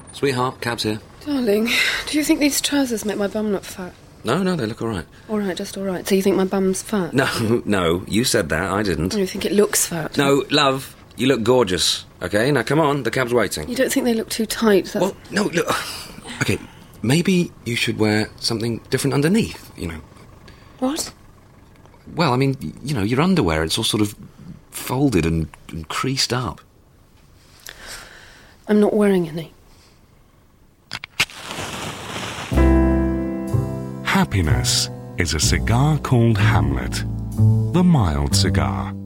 Sweetheart, cab's here. Darling, do you think these trousers make my bum look fat? No, they look all right. All right, just all right. So you think my bum's fat? No, you said that, I didn't. You think it looks fat? No, love, you look gorgeous, OK? Now, come on, the cab's waiting. You don't think they look too tight? That's... Well, no, look... OK, maybe you should wear something different underneath, you know. What? Well, I mean, you know, your underwear, it's all sort of folded and creased up. I'm not wearing any. Happiness is a cigar called Hamlet, the mild cigar.